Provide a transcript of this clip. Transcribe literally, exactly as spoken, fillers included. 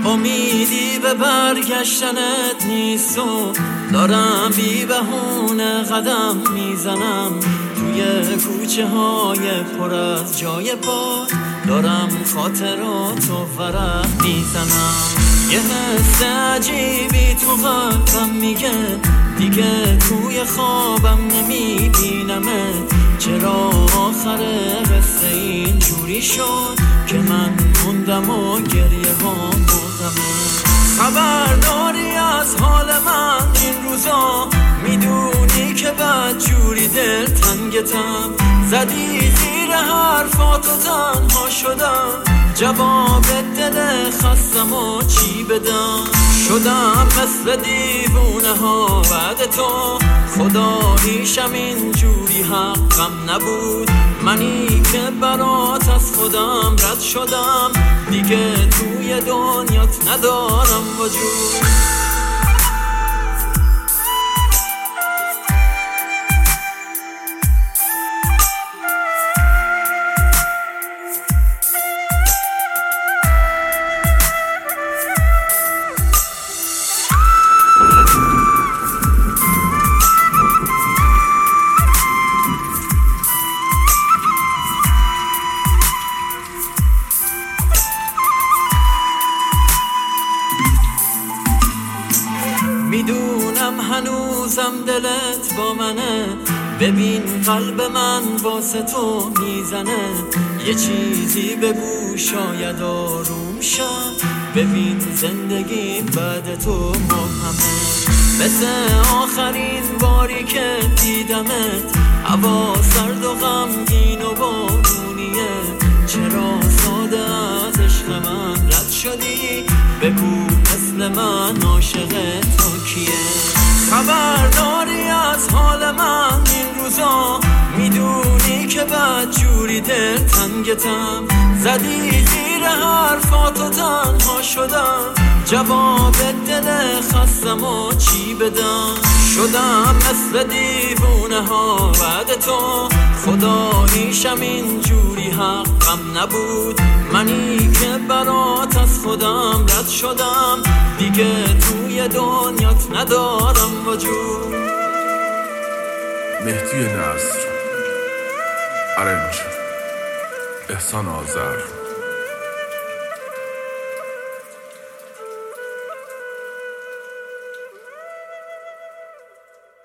امیدی به برگشتنت نیست و دارم بی بهونه قدم میزنم توی کوچه های پر از جای پا، دارم خاطراتو ورق میزنم. یه حس عجیبی تو قلبم میگه دیگه توی خوابم نمیبینمت. چرا آخر قصه اینجوری شد که من موندم و گریه ها بردمه؟ خبر داری از حال من این روزا؟ میدونی که بد جوری دل تنگتم، زدی زیر حرفاتو تنها شدم. جواب دل خستم و چی بدم؟ شدم مثل دیوونه ها بعد تو، خداییشم اینجوری حقم نبود. منی که برات از خودم رد شدم، دیگه توی دنیات ندارم وجود. میدونم هنوزم دلت با منه، ببین قلب من واسه تو میزنه. یه چیزی بگو شاید آروم شم، ببین زندگی بعد تو مبهمه. مثل آخرین باری که دیدمت، هوا سرد و غمگین و بارونیه. چرا ساده از عشق من رد شدی؟ بگو مثل من عاشق تو کیه؟ خبر داری از حال من این روزا؟ میدونی که بد جوری دل تنگتم، زدی زیر حرفاتو تنها شدم. جواب دل خستم و چی بدم؟ شدم مثل دیوونه ها بعد تو، خداییشم اینجوری حقم نبود. منی که برات از خودم رد شدم، دیگه توی دنیات ندارم وجود. مهدی نصر، ارنج احسان آذر.